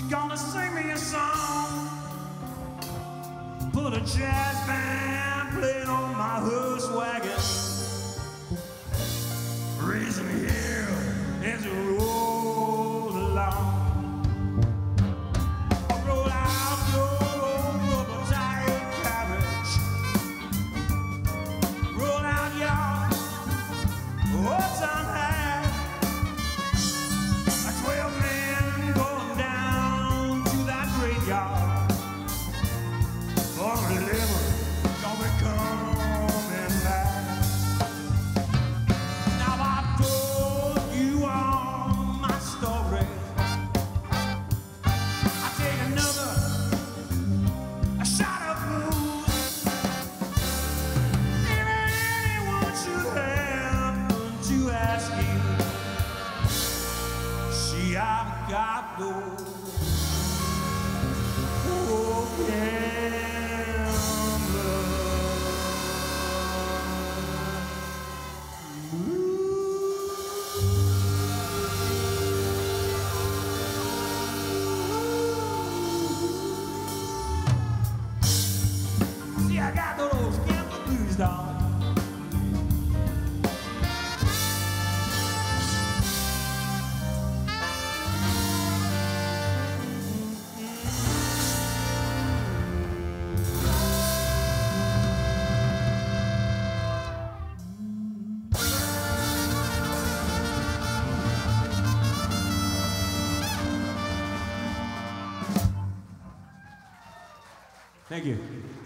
Gonna sing me a song. Put a jazz band playing on my horse wagon. Raising hell as it rolls along. Roll out your old rubber-tired carriage. Roll out your old-time hat. 12 men going down to that graveyard for a living, don't be coming back. Now I've told you all my story. I take a shot of booze. If anyone should happen to ask you, see, I've got those See, I got those gambling blues, dog. Thank you.